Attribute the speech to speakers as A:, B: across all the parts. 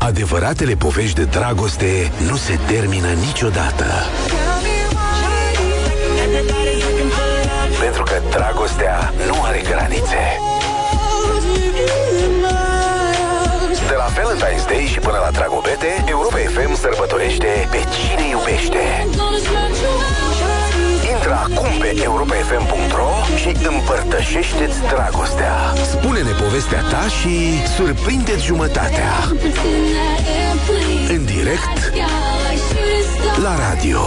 A: Adevăratele povești de dragoste nu se termină niciodată. Pentru că dragostea nu are granițe. De la Valentine's Day și până la Dragobete, Europa FM sărbătorește pe cine iubește. Intră acum pe europafm.ro și împărtășește-ți dragostea. Spune-ne povestea ta și surprinde-ți jumătatea. În direct la radio.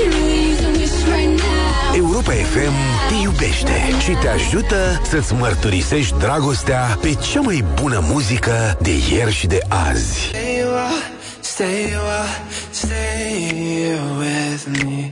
A: Europa FM te iubește și te ajută să-ți mărturisești dragostea pe cea mai bună muzică de ieri și de azi. Stay with me.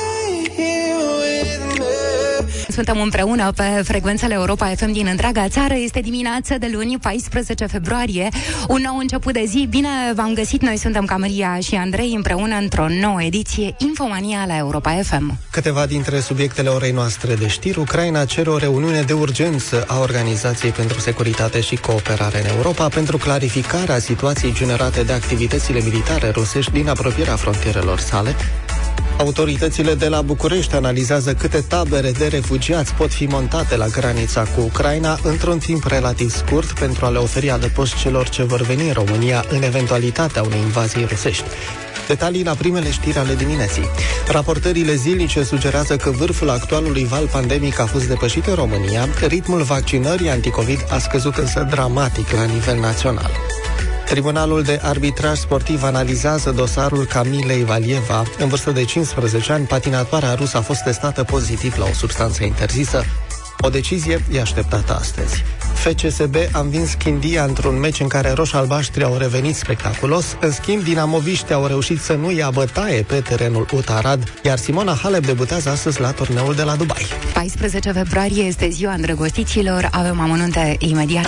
B: Suntem împreună pe frecvențele Europa FM din întreaga țară. Este dimineața de luni, 14 februarie, un nou început de zi. Bine v-am găsit, noi suntem Cameria și Andrei împreună într-o nouă ediție Infomania la Europa FM.
C: Câteva dintre subiectele orei noastre de știri. Ucraina cere o reuniune de urgență a Organizației pentru Securitate și Cooperare în Europa pentru clarificarea situației generate de activitățile militare rusești din apropierea frontierelor sale. Autoritățile de la București analizează câte tabere de refugiați pot fi montate la granița cu Ucraina într-un timp relativ scurt pentru a le oferi adăpost celor ce vor veni în România în eventualitatea unei invazii rusești. Detalii la primele știri ale dimineții. Raportările zilnice sugerează că vârful actualului val pandemic a fost depășit în România, ritmul vaccinării anticovid a scăzut însă dramatic la nivel național. Tribunalul de arbitraj sportiv analizează dosarul Camilei Valieva. În vârstă de 15 ani, patinatoarea rusă a fost testată pozitiv la o substanță interzisă. O decizie e așteptată astăzi. FCSB a învins Chindia într-un meci în care roș-albaștri au revenit spectaculos. În schimb, dinamoviștii au reușit să nu ia bătaie pe terenul Utarad, iar Simona Halep debutează astăzi la turneul de la Dubai.
B: 14 februarie este ziua îndrăgostiților. Avem amănunte imediat.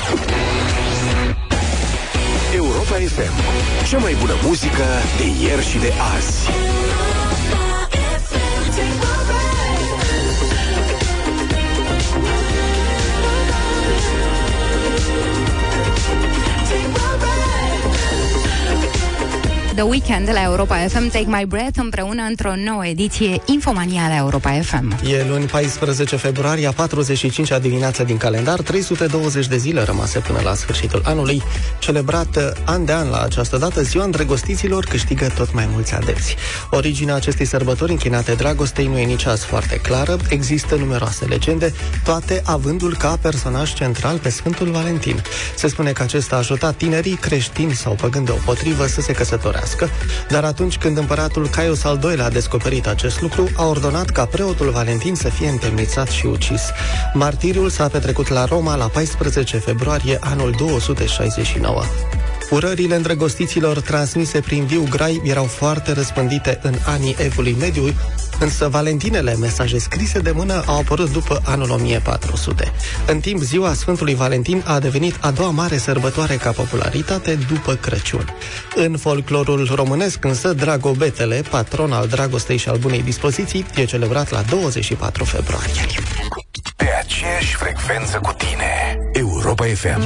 A: Europa FM, cea mai bună muzică de ieri și de azi.
B: The Weekend de la Europa FM, Take My Breath, împreună într-o nouă ediție Infomania la Europa FM.
C: E luni 14 februarie, a 45-a dimineața din calendar, 320 de zile rămase până la sfârșitul anului. Celebrată an de an la această dată, ziua îndrăgostiților câștigă tot mai mulți adepți. Originea acestei sărbători închinate dragostei nu e nici azi foarte clară, există numeroase legende, toate avândul ca personaj central pe Sfântul Valentin. Se spune că acesta a ajutat tinerii creștini sau păgâni deopotrivă să se căsătorească. Dar atunci când împăratul Caius al II-lea a descoperit acest lucru, a ordonat ca preotul Valentin să fie întemnițat și ucis. Martiriul s-a petrecut la Roma la 14 februarie anul 269. Urările îndrăgostiților transmise prin viu grai erau foarte răspândite în anii Evului Mediu, însă valentinele, mesaje scrise de mână, au apărut după anul 1400. În timp, ziua Sfântului Valentin a devenit a doua mare sărbătoare ca popularitate după Crăciun. În folclorul românesc, însă, Dragobetele, patron al dragostei și al bunei dispoziții, e celebrat la 24 februarie.
A: Pe aceeași frecvență cu tine, Europa FM.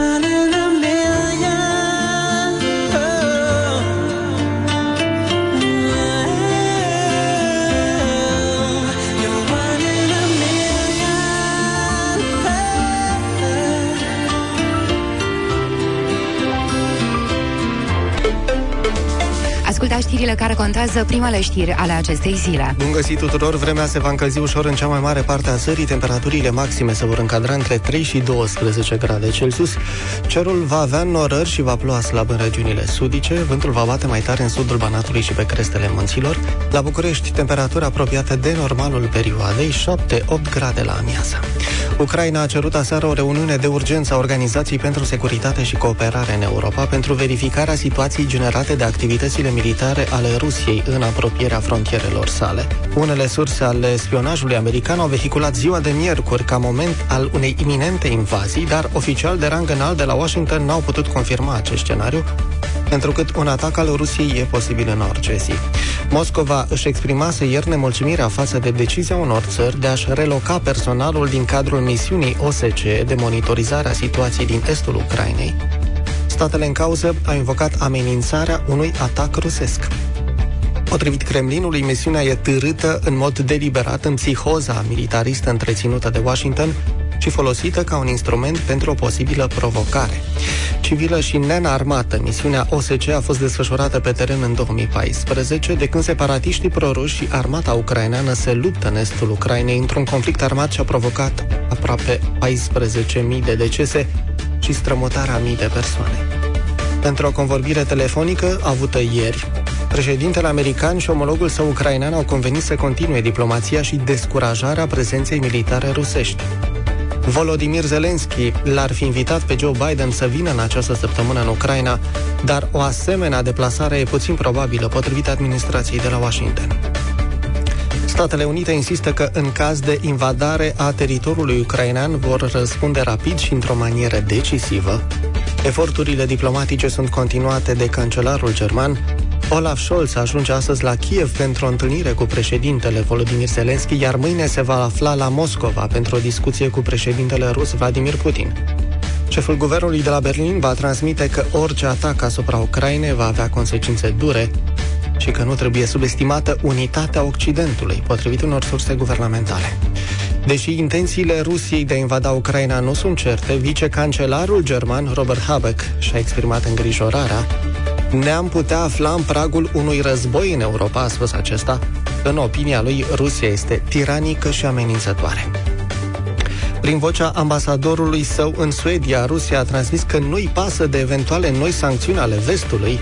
B: Ascultați știrile care contează, primele știri ale acestei zile.
C: Bun găsit tuturor, vremea se va încălzi ușor în cea mai mare parte a țării, temperaturile maxime se vor încadra între 3 și 12 grade Celsius. Cerul va avea norări și va ploua slab în regiunile sudice, vântul va bate mai tare în sudul Banatului și pe crestele munților. La București, temperatura apropiată de normalul perioadei, 7-8 grade la amiază. Ucraina a cerut aseară o reuniune de urgență a Organizației pentru Securitate și Cooperare în Europa pentru verificarea situației generate de activitățile militare ale Rusiei în apropierea frontierelor sale. Unele surse ale spionajului american au vehiculat ziua de miercuri ca moment al unei iminente invazii, dar oficiali de rang înalt de la Washington n-au putut confirma acest scenariu, întrucât un atac al Rusiei e posibil în orice zi. Moscova își exprimase ieri nemulțumirea față de decizia unor țări de a-și reloca personalul din cadrul misiunii OSCE de monitorizare a situației din estul Ucrainei. Statele în cauză au invocat amenințarea unui atac rusesc. Potrivit Kremlinului, misiunea e târâtă în mod deliberat în psihoza militaristă întreținută de Washington și folosită ca un instrument pentru o posibilă provocare. Civilă și nenarmată, misiunea OSCE a fost desfășurată pe teren în 2014, de când separatiștii proruși și armata ucraineană se luptă în estul Ucrainei într-un conflict armat ce a provocat aproape 14.000 de decese și strămutarea mii de persoane. Pentru o convorbire telefonică avută ieri, președintele american și omologul său ucrainean au convenit să continue diplomația și descurajarea prezenței militare rusești. Volodymyr Zelensky l-ar fi invitat pe Joe Biden să vină în această săptămână în Ucraina, dar o asemenea deplasare e puțin probabilă, potrivit administrației de la Washington. Statele Unite insistă că în caz de invadare a teritoriului ucrainean vor răspunde rapid și într-o manieră decisivă. Eforturile diplomatice sunt continuate de cancelarul german. Olaf Scholz ajunge astăzi la Kiev pentru o întâlnire cu președintele Volodymyr Zelensky, iar mâine se va afla la Moscova pentru o discuție cu președintele rus Vladimir Putin. Șeful guvernului de la Berlin va transmite că orice atac asupra Ucrainei va avea consecințe dure și că nu trebuie subestimată unitatea Occidentului, potrivit unor surse guvernamentale. Deși intențiile Rusiei de a invada Ucraina nu sunt certe, vicecancelarul german Robert Habeck și-a exprimat îngrijorarea. Ne-am putea afla în pragul unui război în Europa, a spus acesta. În opinia lui, Rusia este tiranică și amenințătoare. Prin vocea ambasadorului său în Suedia, Rusia a transmis că nu-i pasă de eventuale noi sancțiuni ale vestului.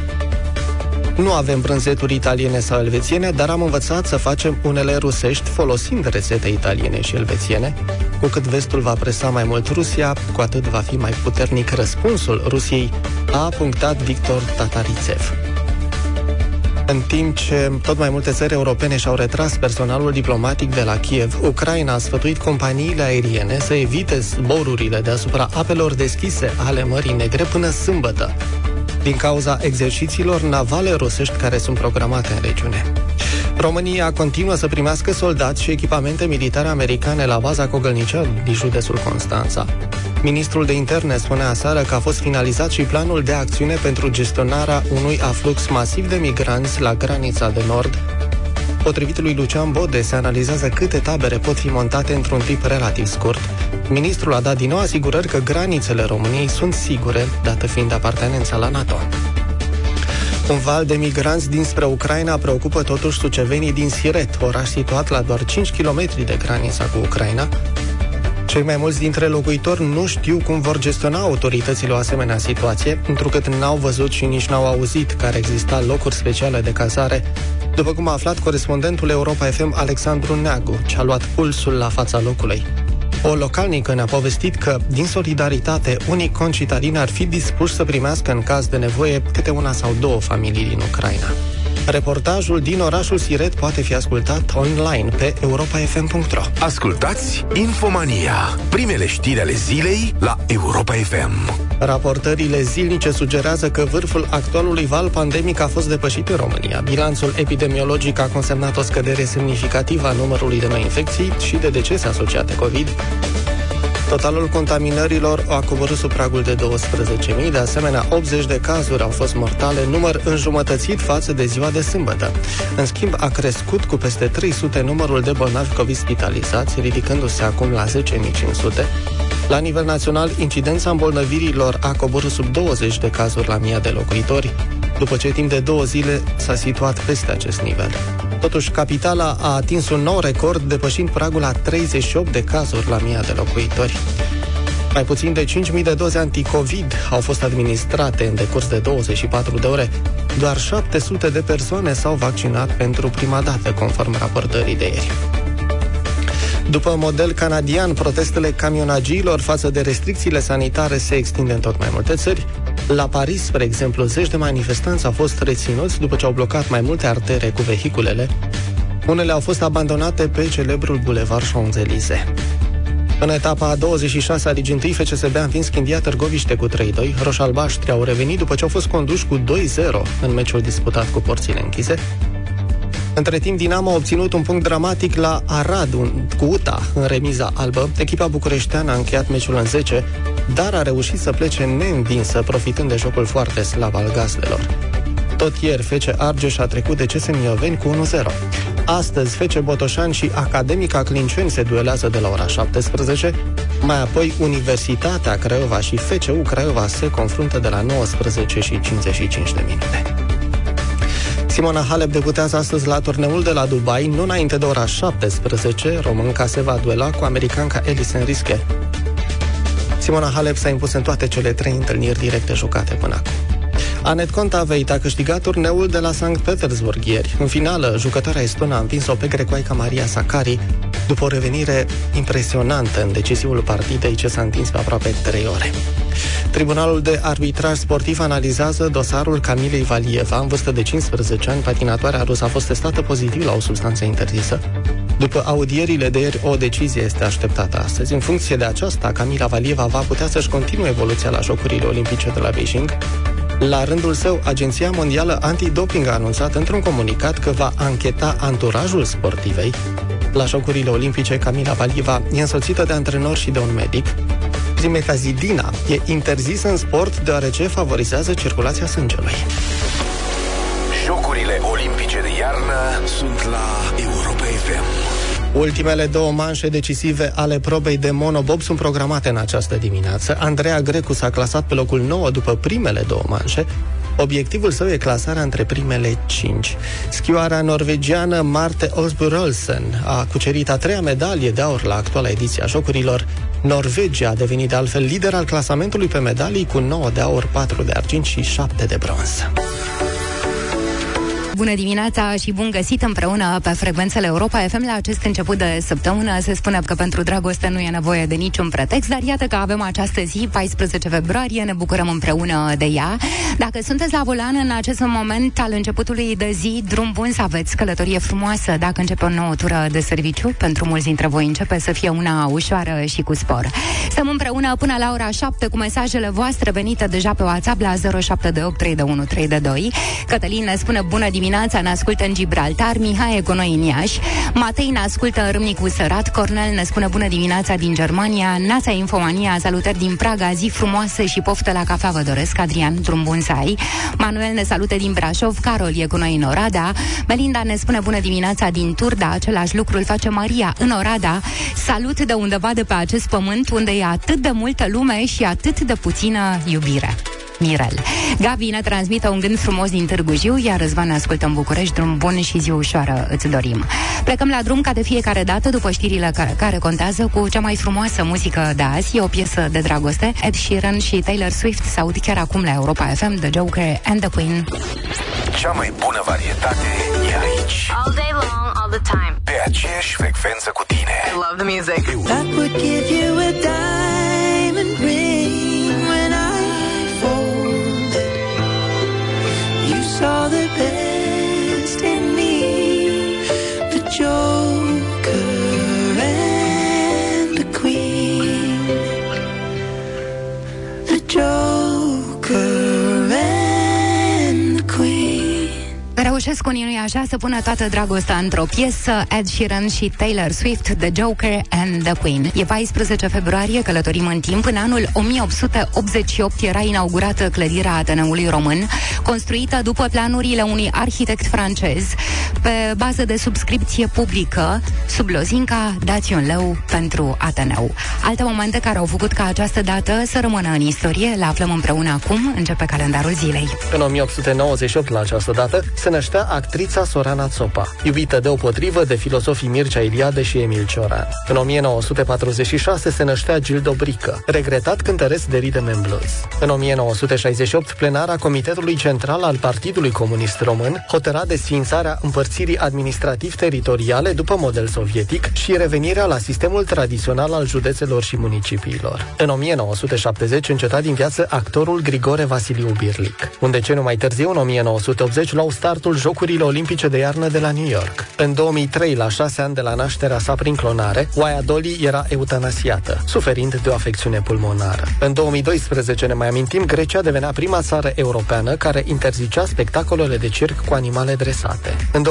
C: Nu avem brânzeturi italiene sau elvețiene, dar am învățat să facem unele rusești folosind rețete italiene și elvețiene. Cu cât vestul va presa mai mult Rusia, cu atât va fi mai puternic răspunsul Rusiei, a punctat Victor Tataritsev. În timp ce tot mai multe țări europene și-au retras personalul diplomatic de la Kiev, Ucraina a sfătuit companiile aeriene să evite zborurile deasupra apelor deschise ale Mării Negre până sâmbătă, din cauza exercițiilor navale rusești care sunt programate în regiune. România continuă să primească soldați și echipamente militare americane la baza Cogălnicea din județul Constanța. Ministrul de Interne spunea aseară că a fost finalizat și planul de acțiune pentru gestionarea unui aflux masiv de migranți la granița de nord. Potrivit lui Lucian Bode, se analizează câte tabere pot fi montate într-un timp relativ scurt. Ministrul a dat din nou asigurări că granițele României sunt sigure, dată fiind apartenența la NATO. Un val de migranți dinspre Ucraina preocupă totuși sucevenii din Siret, oraș situat la doar 5 km de granița cu Ucraina. Cei mai mulți dintre locuitori nu știu cum vor gestiona autoritățile o asemenea situație, întrucât n-au văzut și nici n-au auzit că ar exista locuri speciale de cazare, după cum a aflat corespondentul Europa FM Alexandru Neagu, ce a luat pulsul la fața locului. O localnică ne-a povestit că, din solidaritate, unii concitadini ar fi dispuși să primească în caz de nevoie câte una sau două familii din Ucraina. Reportajul din orașul Siret poate fi ascultat online pe europafm.ro.
A: Ascultați Infomania, primele știri ale zilei la Europa FM.
C: Raportările zilnice sugerează că vârful actualului val pandemic a fost depășit în România. Bilanțul epidemiologic a consemnat o scădere semnificativă a numărului de noi infecții și de decese asociate COVID. Totalul contaminărilor a coborât sub pragul de 12.000, de asemenea 80 de cazuri au fost mortale, număr înjumătățit față de ziua de sâmbătă. În schimb, a crescut cu peste 300 numărul de bolnavi COVID spitalizați, ridicându-se acum la 10.500. La nivel național, incidența îmbolnăvirilor a coborât sub 20 de cazuri la 1000 de locuitori, după ce timp de 2 zile s-a situat peste acest nivel. Totuși, capitala a atins un nou record, depășind pragul la 38 de cazuri la 1000 de locuitori. Mai puțin de 5.000 de doze anticovid au fost administrate în decurs de 24 de ore. Doar 700 de persoane s-au vaccinat pentru prima dată, conform raportării de ieri. După model canadian, protestele camionagiilor față de restricțiile sanitare se extind în tot mai multe țări. La Paris, spre exemplu, zeci de manifestanți au fost reținuți după ce au blocat mai multe artere cu vehiculele. Unele au fost abandonate pe celebrul bulevard Champs-Élysées. În etapa a 26-a Ligii 1, FCSB a învins Chindia Târgoviște cu 3-2. Roșalbaștri au revenit după ce au fost conduși cu 2-0 în meciul disputat cu porțile închise. Între timp, Dinamo a obținut un punct dramatic la Arad cu UTA în remiza albă. Echipa bucureșteană a încheiat meciul în 10, dar a reușit să plece neînvinsă, profitând de jocul foarte slab al gazdelor. Tot ieri, FC Argeș a trecut de CS Mioveni cu 1-0. Astăzi, FC Botoșani și Academica Clinceni se duelează de la ora 17, mai apoi Universitatea Craiova și FCU Craiova se confruntă de la 19 și 55 de minute. Simona Halep debutează astăzi la turneul de la Dubai, nu înainte de ora 17, românca se va duela cu americanca Alison Rische. Simona Halep s-a impus în toate cele 3 întâlniri directe jucate până acum. Anet Kontaveit a câștigat turneul de la Sankt Petersburg ieri. În finală, jucătoarea estonă a învins-o pe grecoaica Maria Sakkari după o revenire impresionantă în decisivul partidei ce s-a întins pe aproape 3 ore. Tribunalul de arbitraj sportiv analizează dosarul Camilei Valieva. În vârstă de 15 ani, patinatoarea rusă a fost testată pozitiv la o substanță interzisă. După audierile de ieri, o decizie este așteptată astăzi. În funcție de aceasta, Camila Valieva va putea să-și continue evoluția la Jocurile Olimpice de la Beijing. La rândul său, Agenția Mondială Antidoping a anunțat într-un comunicat că va ancheta anturajul sportivei. La Jocurile Olimpice, Camila Valieva e însoțită de antrenori și de un medic. Trimetazidina e interzisă în sport deoarece favorizează circulația sângelui.
A: Jocurile Olimpice de iarnă sunt la Europa FM.
C: Ultimele 2 manșe decisive ale probei de monobob sunt programate în această dimineață. Andreea Grecu s-a clasat pe locul 9 după primele 2 manșe. Obiectivul său e clasarea între primele 5. Schioara norvegiană Marte Osbjørnsen a cucerit a 3-a medalie de aur la actuala ediție a Jocurilor. Norvegia a devenit de altfel lider al clasamentului pe medalii cu 9 de aur, 4 de argint și 7 de bronz.
B: Bună dimineața și bun găsit împreună pe frecvențele Europa FM la acest început de săptămână. Se spune că pentru dragoste nu e nevoie de niciun pretext, dar iată că avem această zi, 14 februarie, ne bucurăm împreună de ea. Dacă sunteți la volan în acest moment al începutului de zi, drum bun să aveți, călătorie frumoasă. Dacă începe o nouă tură de serviciu, pentru mulți dintre voi începe să fie una ușoară și cu spor. Stăm împreună până la ora 7 cu mesajele voastre venite deja pe WhatsApp la 07283122. Cătălin ne spune bună dimineața, ne ascultă în Gibraltar, Mihai e cu noi în Iași, Matei ne ascultă în Râmnicu Sărat, Cornel ne spune bună dimineața din Germania, Nața Infomania, salutări din Praga, zi frumoasă și poftă la cafea vă doresc, Adrian, drum bun să ai. Manuel ne salută din Brașov, Carol e cu noi în Oradea, Melinda ne spune bună dimineața din Turda, același lucru îl face Maria în Oradea, salut de undeva de pe acest pământ unde e atât de multă lume și atât de puțină iubire. Mirel. Gabi ne transmită un gând frumos din Târgu Jiu, iar Răzvan ne ascultă în București, drum bun și zi ușoară îți dorim. Plecăm la drum ca de fiecare dată după știrile care contează cu cea mai frumoasă muzică de azi, e o piesă de dragoste. Ed Sheeran și Taylor Swift se aud chiar acum la Europa FM, The Joker and the Queen.
A: Cea mai bună varietate e aici.
D: All day long, all the time.
A: Pe aceeași frecvență cu tine.
D: I love the music.
E: That would give you a diamond ring when I folded. You saw the best in me, the Joker and the Queen, the Joker and the Queen.
B: Reușesc unii, nu-i așa, să pună toată dragostea într-o piesă. Ed Sheeran și Taylor Swift, The Joker and the Queen. E 14 februarie, călătorim în timp. În anul 1888 era inaugurată clădirea Ateneului Român, construită după planurile unui arhitect francez, pe bază de subscripție publică, sub lozinca dați un leu pentru Ateneu. Alte momente care au făcut ca această dată să rămână în istorie, le aflăm împreună acum, începe calendarul zilei.
C: În 1898, la această dată, se năștea actrița Sorana Țopa, iubită deopotrivă de filozofii Mircea Eliade și Emil Cioran. În 1946 se năștea Gil Dobrică, regretat cântăresc de rhythm and blues. În 1968, plenara Comitetului Central al Partidului Comunist Român hotăra desființarea împărțirii administrativ-teritoriale după model sovietic și revenirea la sistemul tradițional al județelor și municipiilor. În 1970 înceta din viață actorul Grigore Vasiliu Birlic. Un deceniu mai târziu, în 1980, luau startul Jocurile Olimpice de iarnă de la New York. În 2003, la 6 ani de la nașterea sa prin clonare, Waia Dolly era eutanasiată, suferind de o afecțiune pulmonară. În 2012, ne mai amintim, Grecia devenea prima țară europeană care interzicea spectacolele de circ cu animale dresate. În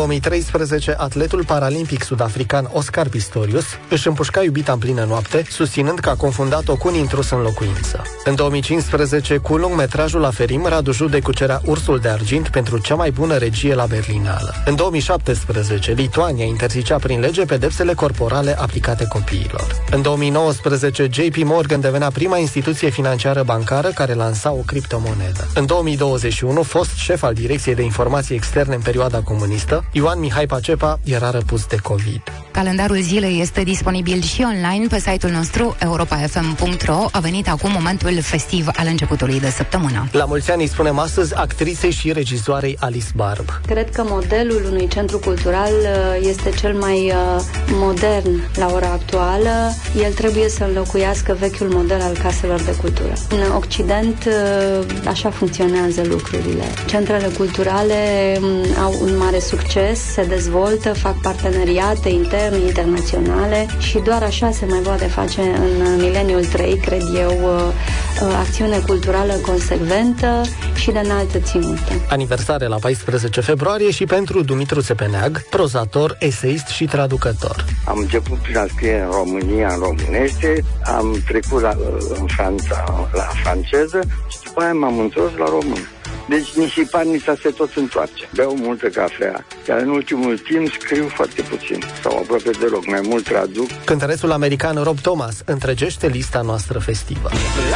C: 2013, atletul paralimpic sud-african Oscar Pistorius își împușca iubita în plină noapte, susținând că a confundat-o cu un intrus în locuință. În 2015, cu lungmetrajul La Ferim, Radu Judecu cerea Ursul de Argint pentru cea mai bună regie la Berlinală. În 2017, Lituania interzicea prin lege pedepsele corporale aplicate copiilor. În 2019, JP Morgan devenea prima instituție financiară bancară care lansa o criptomonedă. În 2021, fost șef al Direcției de Informații Externe în perioada comunistă, Ioan Mihai Pacepa era răpus de COVID.
B: Calendarul zilei este disponibil și online pe site-ul nostru europafm.ro. A venit acum momentul festiv al începutului de săptămână.
C: La mulți ani îi spunem astăzi actrisei și regizoarei Alice Barb.
F: Cred că modelul unui centru cultural este cel mai modern la ora actuală. El trebuie să înlocuiască vechiul model al caselor de cultură. În Occident așa funcționează lucrurile. Centrele culturale au un mare succes, se dezvoltă, fac parteneriate interne, internaționale și doar așa se mai poate face în mileniul 3, cred eu, acțiune culturală consecventă și de înaltă ținută.
C: Aniversare la 14 februarie și pentru Dumitru Țepeneag, prozator, eseist și traducător.
G: Am început prin a scrie în România, în românește, am trecut în Franța la franceză și după aia m-am întors la român. Deci nisipanița se tot întoarce. Beau multă cafea, iar în ultimul timp scriu foarte puțin, sau aproape deloc, mai mult traduc.
C: Cântărețul american Rob Thomas întregește lista noastră festivă.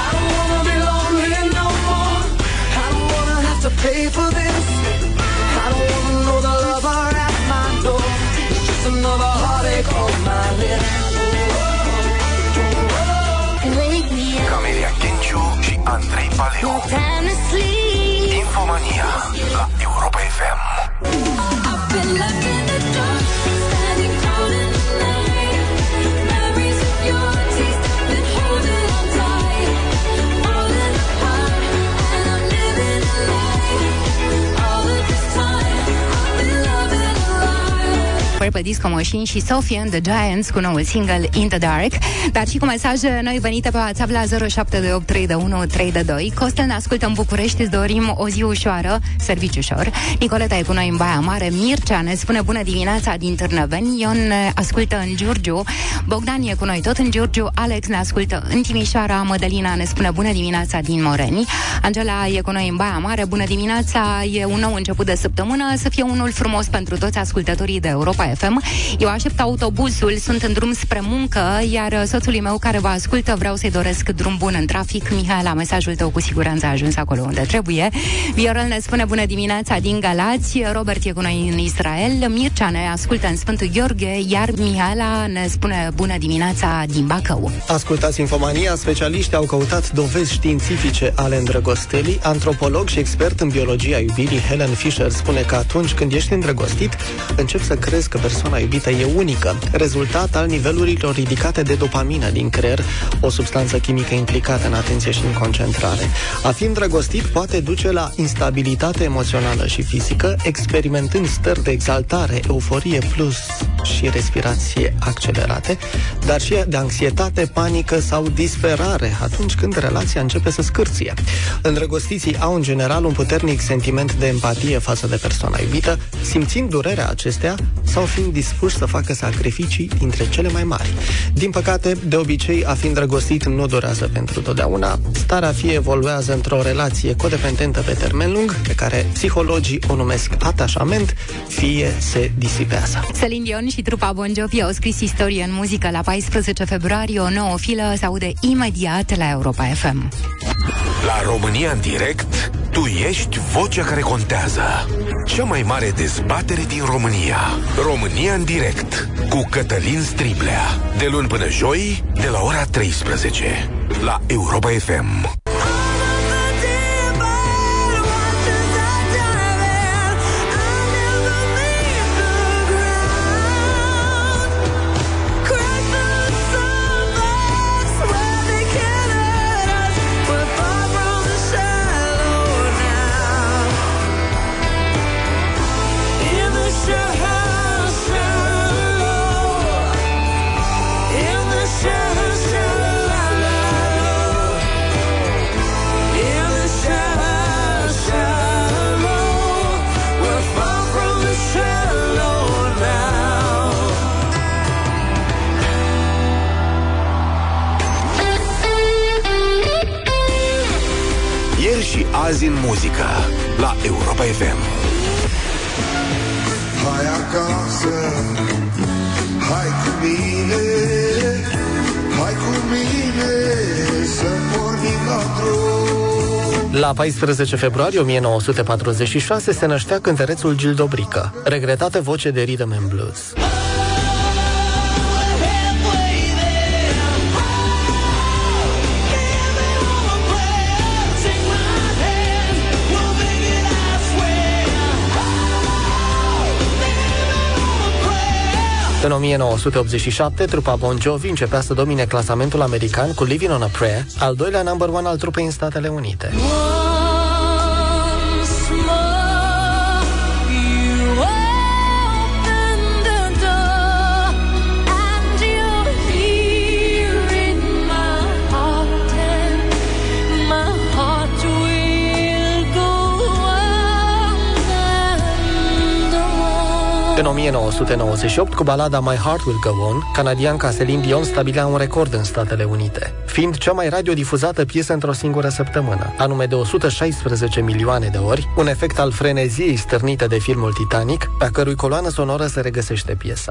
A: Camelia Ghenciu și Andrei Paleu. Infomania la Europa FM.
B: Purple Disco Machine și Sophie and the Giants cu noul single In the Dark, dar și cu mesaje noi venite pe WhatsApp la 07283132. Costel ne ascultă în București, îți dorim o zi ușoară, serviciu ușor. Nicoleta e cu noi în Baia Mare, Mircea ne spune bună dimineața din Târnăveni, Ion ne ascultă în Giurgiu, Bogdan e cu noi tot în Giurgiu, Alex ne ascultă în Timișoara, Mădălina ne spune bună dimineața din Moreni, Angela e cu noi în Baia Mare, bună dimineața, e un nou început de săptămână, să fie unul frumos pentru toți ascultătorii de Europa FM. Eu aștept autobuzul, sunt în drum spre muncă, iar soțului meu care vă ascultă vreau să-i doresc drum bun în trafic. Mihaela, mesajul tău cu siguranță a ajuns acolo unde trebuie. Viorel ne spune bună dimineața din Galați, Robert e cu noi în Israel, Mircea ne ascultă în Sfântul Gheorghe, iar Mihaela ne spune bună dimineața din Bacău.
C: Ascultați Infomania, specialiști au căutat dovezi științifice ale îndrăgostirii. Antropolog și expert în biologia iubirii Helen Fisher spune că atunci când ești îndrăgostit, începi să crezi că persoana iubită e unică, rezultat al nivelurilor ridicate de dopamină din creier, o substanță chimică implicată în atenție și în concentrare. A fi îndrăgostit poate duce la instabilitate emoțională și fizică, experimentând stări de exaltare, euforie plus și respirație accelerate, dar și de anxietate, panică sau disperare atunci când relația începe să scârție. Îndrăgostiții au în general un puternic sentiment de empatie față de persoana iubită, simțind durerea acestea sau fiind dispuși să facă sacrificii dintre cele mai mari. Din păcate, de obicei, a fi îndrăgostit nu durează pentru totdeauna. Starea fie evoluează într-o relație codependentă pe termen lung, pe care psihologii o numesc atașament, fie se disipează.
B: Celine Dion și trupa Bon Jovi au scris istorie în muzică la 14 februarie, o nouă filă se aude imediat la Europa FM.
A: La România în direct, tu ești vocea care contează. Cea mai mare dezbatere din România. România în direct cu Cătălin Striblea. De luni până joi, de la ora 13 la Europa FM. Azi în muzică la Europa FM.
H: Hai acasă, hai cu mine, hai cu mine să pornim la drum.
C: La 14 februarie 1946 se năștea cântărețul Gil Dobrică, regretată voce de rhythm and blues. În 1987, trupa Bon Jovi începea să domine clasamentul american cu Living on a Prayer, al doilea number one al trupei în Statele Unite. În 1998, cu balada My Heart Will Go On, canadianca Celine Dion stabilea un record în Statele Unite, fiind cea mai radiodifuzată piesă într-o singură săptămână, anume de 116 milioane de ori, un efect al freneziei stârnite de filmul Titanic, pe a cărui coloană sonoră se regăsește piesa.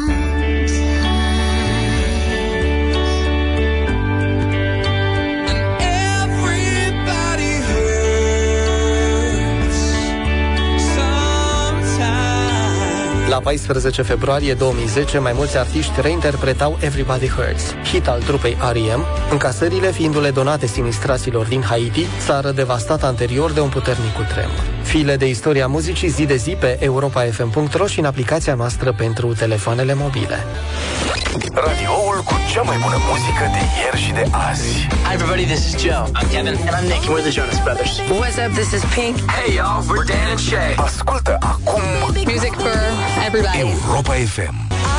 C: La 14 februarie 2010, mai mulți artiști reinterpretau Everybody Hurts, hit al trupei R.E.M., încasările fiindu-le donate sinistraților din Haiti, țară devastată anterior de un puternic cutremur. File de istoria muzicii zi de zi pe europafm.ro și în aplicația noastră pentru telefoanele mobile.
A: Radioul cu cea mai bună muzică de ieri și de azi.
I: Hi everybody, this is Joe. I'm Kevin. And I'm Nick. We're the Jonas Brothers.
J: What's up, this is Pink.
A: Hey y'all, we're Dan and Shay. Ascultă acum
J: Music for everybody.
A: Europa FM.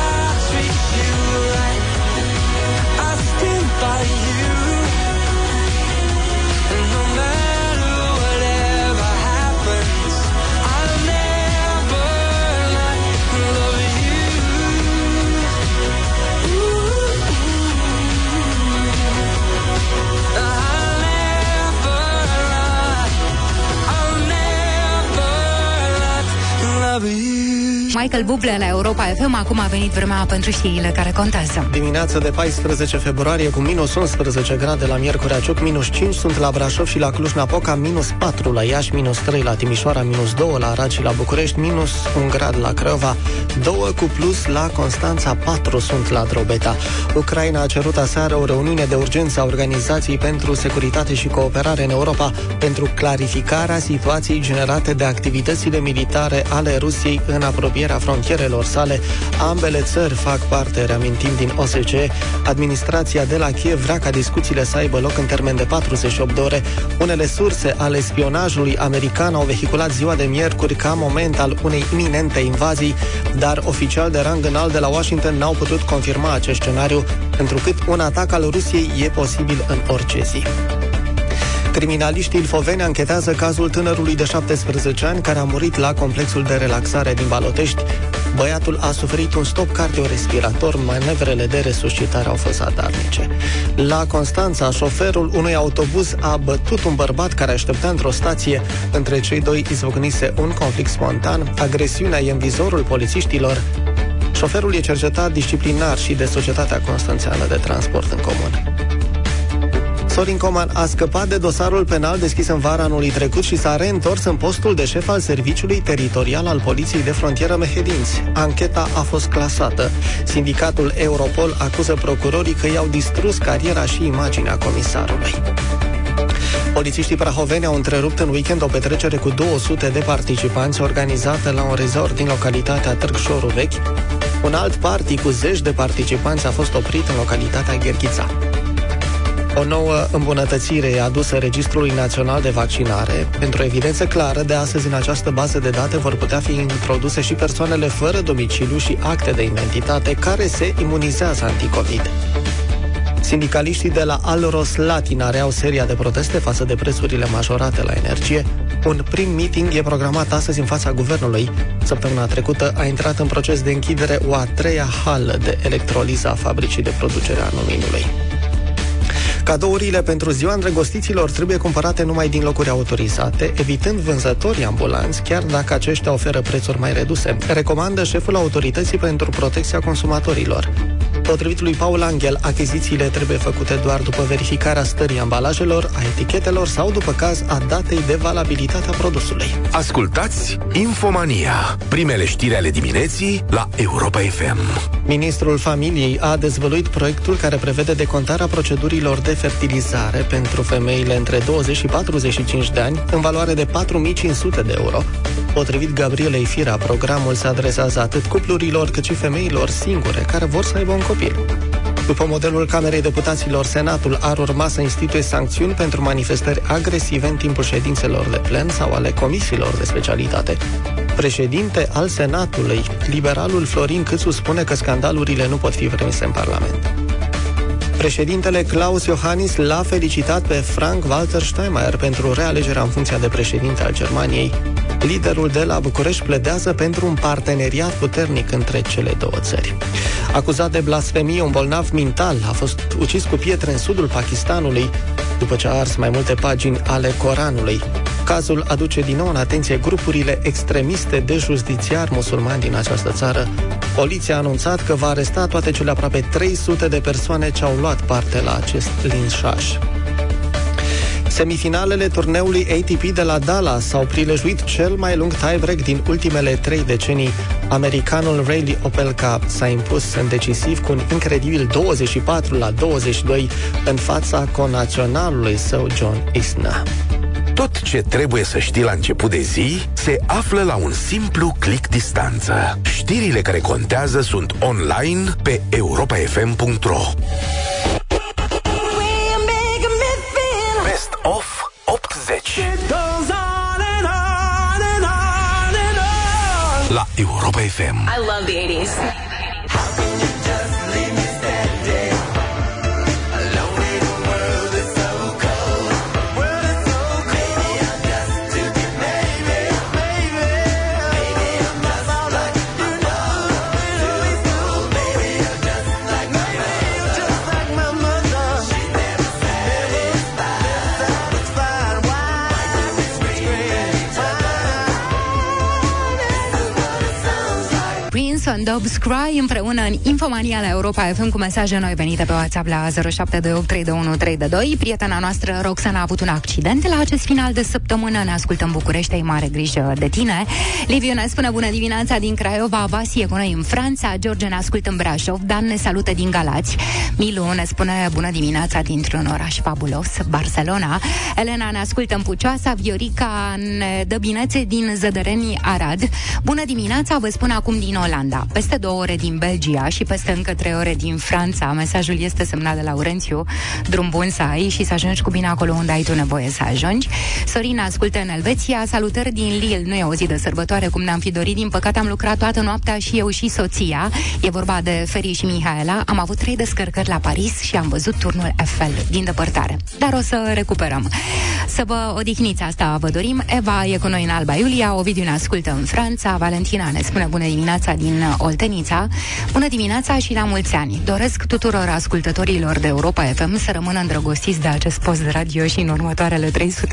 B: Michael Bublé la Europa FM. Acum a venit vremea pentru știrile care contează.
C: Dimineața de 14 februarie cu minus 11 grade la Miercurea Ciuc, minus 5 sunt la Brașov și la Cluj-Napoca, minus 4 la Iași, minus 3 la Timișoara, minus 2 la Arad și la București, minus 1 grad la Craiova, 2 cu plus la Constanța, 4 sunt la Drobeta. Ucraina a cerut aseară o reuniune de urgență a Organizației pentru Securitate și Cooperare în Europa pentru clarificarea situației generate de activitățile militare ale Rusiei în apropierea frontierelor sale. Ambele țări fac parte, reamintim, din OSCE. Administrația de la Kiev vrea ca discuțiile să aibă loc în termen de 48 de ore. Unele surse ale spionajului american au vehiculat ziua de miercuri ca moment al unei iminente invazii, dar oficiali de rang înalt de la Washington n-au putut confirma acest scenariu, întrucât un atac al Rusiei e posibil în orice zi. Criminaliștii ilfoveni anchetează cazul tânărului de 17 ani care a murit la complexul de relaxare din Balotești. Băiatul a suferit un stop cardiorespirator, manevrele de resuscitare au fost zadarnice. La Constanța, șoferul unui autobuz a bătut un bărbat care aștepta într-o stație. Între cei doi izbucnise un conflict spontan. Agresiunea e în vizorul polițiștilor. Șoferul e cercetat disciplinar și de Societatea Constanțeană de Transport în Comun. Sorin Coman a scăpat de dosarul penal deschis în vara anului trecut și s-a reîntors în postul de șef al Serviciului Teritorial al Poliției de Frontieră Mehedinți. Ancheta a fost clasată. Sindicatul Europol acuză procurorii că i-au distrus cariera și imaginea comisarului. Polițiștii prahoveni au întrerupt în weekend o petrecere cu 200 de participanți organizată la un resort din localitatea Târgșoru Vechi. Un alt party cu zeci de participanți a fost oprit în localitatea Gherghița. O nouă îmbunătățire e adusă Registrului Național de Vaccinare. Pentru evidență clară, de astăzi în această bază de date vor putea fi introduse și persoanele fără domiciliu și acte de identitate care se imunizează anticovid. Sindicaliștii de la Alros Latina reau seria de proteste față de prețurile majorate la energie. Un prim meeting e programat astăzi în fața guvernului. Săptămâna trecută a intrat în proces de închidere o a treia hală de electroliză a fabricii de producere a aluminului. Cadourile pentru ziua îndrăgostiților trebuie cumpărate numai din locuri autorizate, evitând vânzătorii ambulanți, chiar dacă aceștia oferă prețuri mai reduse, recomandă șeful Autorității pentru Protecția Consumatorilor. Potrivit lui Paul Angel, achizițiile trebuie făcute doar după verificarea stării ambalajelor, a etichetelor sau, după caz, a datei de valabilitate a produsului.
A: Ascultați Infomania, primele știri ale dimineții la Europa FM. Ministrul
C: Familiei a dezvăluit proiectul care prevede decontarea procedurilor de fertilizare pentru femeile între 20 și 45 de ani, în valoare de 4.500 de euro. Potrivit Gabrielei Firea, programul se adresează atât cuplurilor cât și femeilor singure care vor să aibă un copil. După modelul Camerei Deputaților, Senatul ar urma să instituie sancțiuni pentru manifestări agresive în timpul ședințelor de plen sau ale comisiilor de specialitate. Președinte al Senatului, liberalul Florin Câțu, spune că scandalurile nu pot fi permise în Parlament. Președintele Klaus Iohannis l-a felicitat pe Frank-Walter Steinmeier pentru realegerea în funcția de președinte al Germaniei. Liderul de la București pledează pentru un parteneriat puternic între cele două țări. Acuzat de blasfemie, un bolnav mental a fost ucis cu pietre în sudul Pakistanului după ce a ars mai multe pagini ale Coranului. Cazul aduce din nou în atenție grupurile extremiste de justițiari musulmani din această țară. Poliția a anunțat că va aresta toate cele aproape 300 de persoane ce au luat parte la acest linșaj. Semifinalele turneului ATP de la Dallas s-au prilejuit cel mai lung tie-break din ultimele 3 decenii. Americanul Riley Opelka s-a impus în decisiv cu un incredibil 24-22 în fața conaționalului său John Isner.
A: Tot ce trebuie să știi la început de zi se află la un simplu click distanță. Știrile care contează sunt online pe europafm.ro. Best of 80 la Europa FM.
J: I love the 80s.
B: and Dobbs Cry împreună în Infomania la Europa FM cu mesaje noi venite pe WhatsApp la 07283132. Prietena noastră Roxana a avut un accident la acest final de săptămână. Ne ascultă în București, ai mare grijă de tine. Liviu ne spune bună dimineața din Craiova, Vasi e cu noi în Franța, George ne ascultă în Brașov, Dan ne salută din Galați, Milu ne spune bună dimineața dintr-un oraș fabulos, Barcelona, Elena ne ascultă în Pucioasa, Viorica ne dă binețe din Zădăreni, Arad. Bună dimineața, vă spun acum din Olanda, peste 2 ore din Belgia și peste încă 3 ore din Franța. Mesajul este semnat de Laurențiu. Drum bun să ai și să ajungi cu bine acolo unde ai tu nevoie să ajungi. Sorina ascultă în Elveția, salutări din Lille. Nu e o zi de sărbătoare cum ne-am fi dorit, din păcate am lucrat toată noaptea și eu și soția. E vorba de Feri și Mihaela. Am avut 3 descărcări la Paris și am văzut turnul Eiffel din depărtare. Dar o să recuperăm. Să vă odihniți, asta vă dorim. Eva e cu noi în Alba Iulia, Ovidiu ne ascultă în Franța, Valentina ne spune bună dimineața din Oltenița. Bună dimineața și la mulți ani. Doresc tuturor ascultătorilor de Europa FM să rămână îndrăgostiți de acest post de radio și în următoarele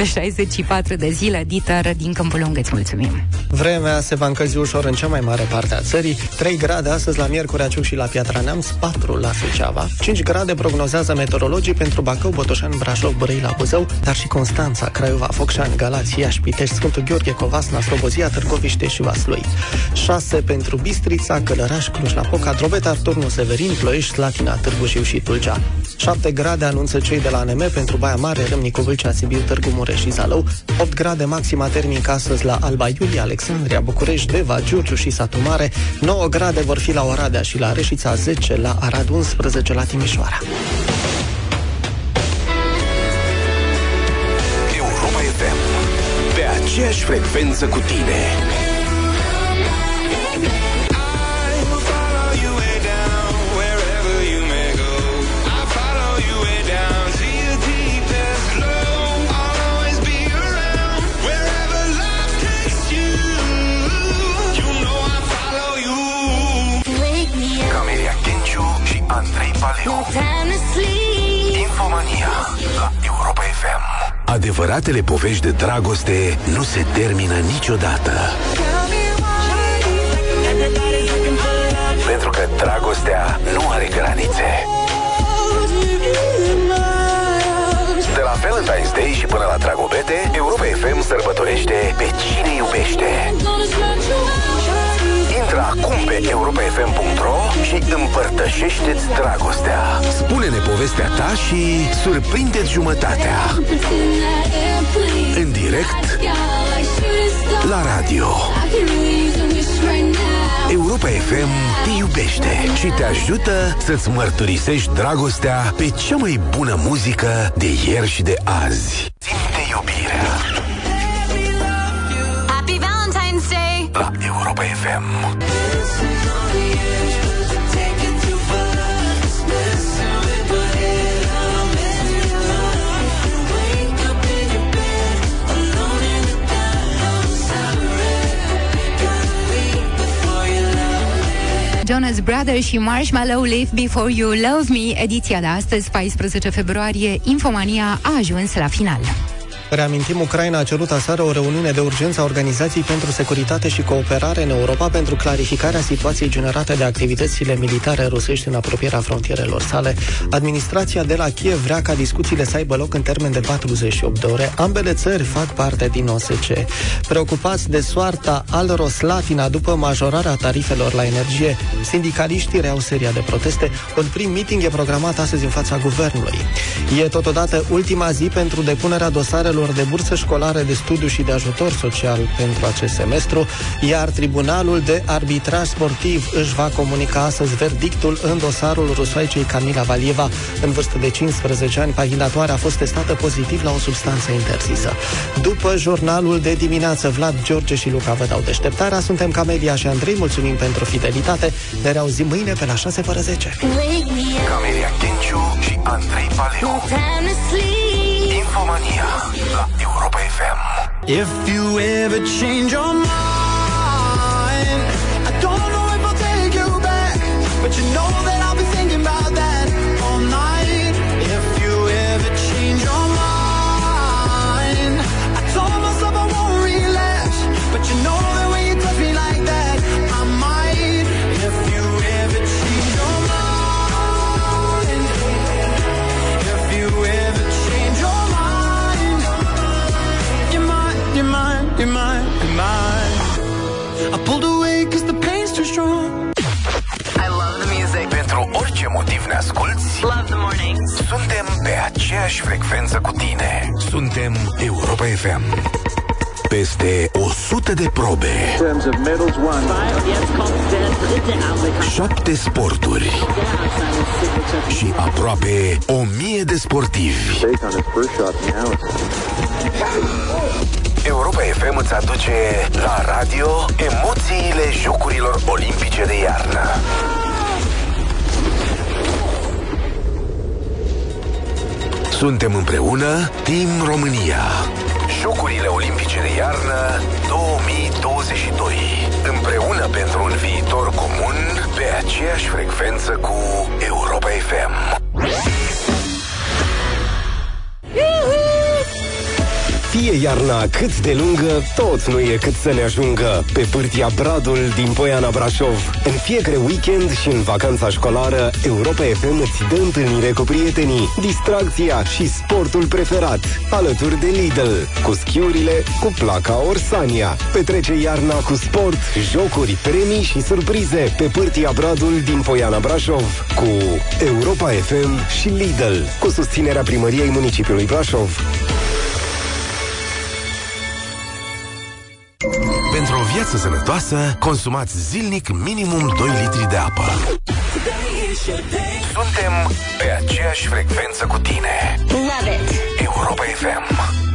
B: 364 de zile. Dieter din Câmpul Lung, îți mulțumim.
C: Vremea se va încălzi ușor în cea mai mare parte a țării. 3 grade astăzi la Miercurea Ciuc și la Piatra Neamț, 4 la Suceava. 5 grade prognozează meteorologii pentru Bacău, Botoșani, Brașov, Brăila, Buzău, dar și Constanța, Craiova, Focșani, Galați, Iași, Pitești, Sfântul Gheorghe, Covasna, Slobozia, Târgoviște și Vaslui. 6 pentru Bistrița, Călăraș, Cluj-Napoca, Drobeta, Turnul Severin, Ploiești, Slatina, Târgu Jiu și Tulcea. 7 grade anunță cei de la ANM pentru Baia Mare, Râmnicu, Vâlcea, Sibiu, Târgu Mureș și Zalău. 8 grade maxima termică astăzi la Alba Iulia, Alexandria, București, Deva, Giurgiu și Satu Mare. 9 grade vor fi la Oradea și la Reșița, 10 la Arad, 11 la Timișoara.
A: Europa FM, pe aceeași frecvență cu tine. Andrei Paleu. Infomania Infomania la Europa FM. Adevăratele povești de dragoste nu se termină niciodată. Pentru că dragostea nu are granițe. De la Valentine's Day și până la Dragobete, Europa FM sărbătorește pe cine iubește. Intră acum pe europafm.ro și împărtășește-ți dragostea. Spune-ne povestea ta și surprinde-ți jumătatea. În direct la radio. Europa FM te iubește și te ajută să-ți mărturisești dragostea pe cea mai bună muzică de ieri și de azi. Simte iubirea
D: Happy Valentine's Day
A: la Europa FM.
B: Jonas Brothers și Marshmallow, Live Before You Love Me. Ediția de astăzi, 14 februarie, Infomania a ajuns la final.
C: Reamintim, Ucraina a cerut aseară o reuniune de urgență a Organizației pentru Securitate și Cooperare în Europa pentru clarificarea situației generate de activitățile militare rusești în apropierea frontierelor sale. Administrația de la Kiev vrea ca discuțiile să aibă loc în termen de 48 de ore. Ambele țări fac parte din OSCE. Preocupați de soarta al Roslatina după majorarea tarifelor la energie, sindicaliștii reau seria de proteste. Un prim meeting e programat astăzi în fața guvernului. E totodată ultima zi pentru depunerea dosarelor de bursă școlară de studiu și de ajutor social pentru acest semestru, iar Tribunalul de Arbitraj Sportiv își va comunica astăzi verdictul în dosarul rusoaicei Camila Valieva. În vârstă de 15 ani, patinatoarea a fost testată pozitiv la o substanță interzisă. După jurnalul de dimineață, Vlad, George și Luca vă dau deșteptarea. Suntem Camelia și Andrei, mulțumim pentru fidelitate. Ne reauzim mâine pe la 6:10.
A: Camelia Kenciu și Andrei Paleu. Infomania la Europa FM.
E: If you ever change your mind, I don't know if I'll take you back, but you know that I'll be thinking about that all night. If you ever change your mind, I told myself I won't relapse, but you know that when you touch me like that, I might. If you ever change your mind, if you ever change your mind, you're mine, you're mine, you're mine. I pulled away cause the pain's too strong.
D: I love the music.
A: Pentru orice motiv ne asculți,
D: Love the morning.
A: suntem pe aceeași frecvență cu tine. Suntem Europa FM. Peste 100 de probe, 7 sporturi și aproape 1000 de sportivi. Europa FM îți aduce la radio emoțiile Jocurilor Olimpice de iarnă. Suntem împreună, Team România. Jocurile Olimpice de iarnă 2022. Împreună pentru un viitor comun pe aceeași frecvență cu Europa FM.
K: Fie iarna cât de lungă, tot nu e cât să ne ajungă. Pe pârtia Bradul din Poiana Brașov. În fiecare weekend și în vacanța școlară, Europa FM îți dă întâlnire cu prietenii, distracția și sportul preferat, alături de Lidl, cu schiurile, cu placa Orsania. Petrece iarna cu sport, jocuri, premii și surprize pe pârtia Bradul din Poiana Brașov, cu Europa FM și Lidl, cu susținerea Primăriei Municipiului Brașov.
A: Pentru o viață sănătoasă, consumați zilnic minimum 2 litri de apă. Suntem pe aceeași frecvență cu tine.
D: Love it.
A: Europa FM.